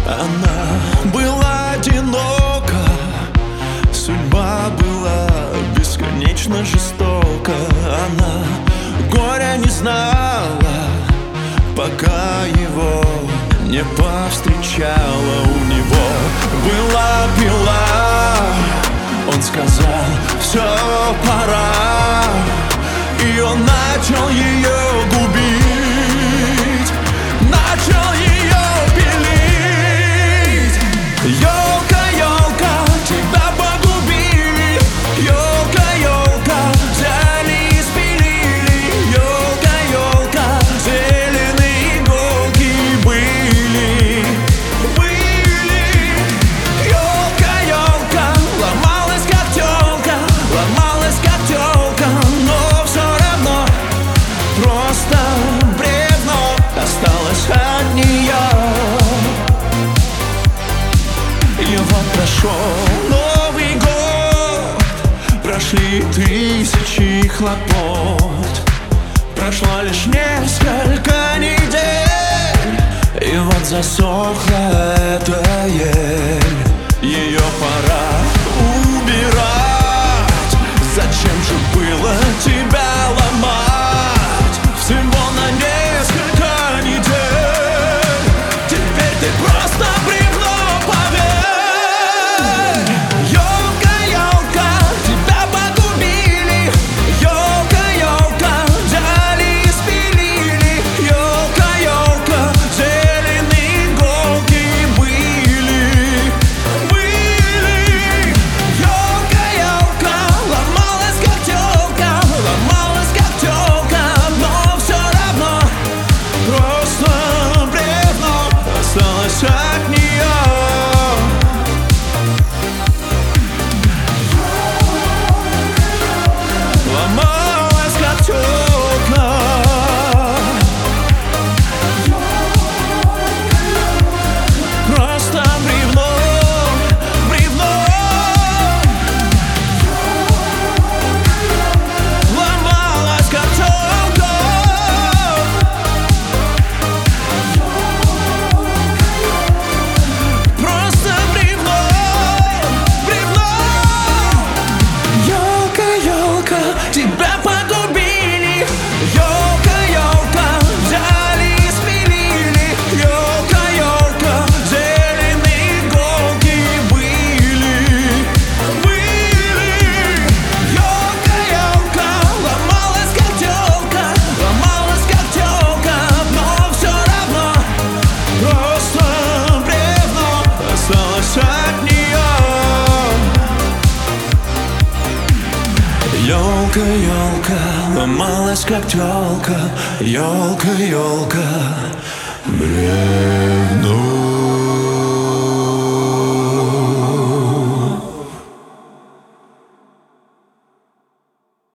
Она была одинока, судьба была бесконечно жестока. Она горя не знала, пока его не повстречала. У него была пила, он сказал: все, пора. И он начал ее губить, начал ее пилить. Ёлка, ёлка, тебя погубили. Ёлка, ёлка, взяли и спилили. Ёлка, ёлка, зеленые иголки были. Ёлка, ёлка, ломалась как тёлка, ломалась как тёлка, но все равно просто бревно осталось от нее. И вот прошел Новый год, прошли тысячи хлопот, прошло лишь несколько недель, и вот засохла эта ель. Ее пора убирать. Зачем же было тебя ломать всего на несколько недель? Теперь ты просто бревно, поверь. Ёлка, ёлка, тебя погубили. Ёлка, ёлка, взяли и спилили. Ёлка, ёлка, зеленые иголки были. Ёлка, ёлка, ломалась как тёлка, ломалась как тёлка, но все равно просто бревно осталось от нее. Ломалась как тёлка, просто бревно, бревно. Ломалась как тёлка, просто бревно, бревно. Ёлка, ёлка, тебя погубили. Ёлка, ёлка, взяли и спилили. Ёлка, ёлка, зеленые иголки были. Ёлка, ёлка, ломалась как тёлка, ломалась как тёлка, но все равно просто бревно осталось от нее. Ёлка, ёлка, ломалась как тёлка. Ёлка, ёлка,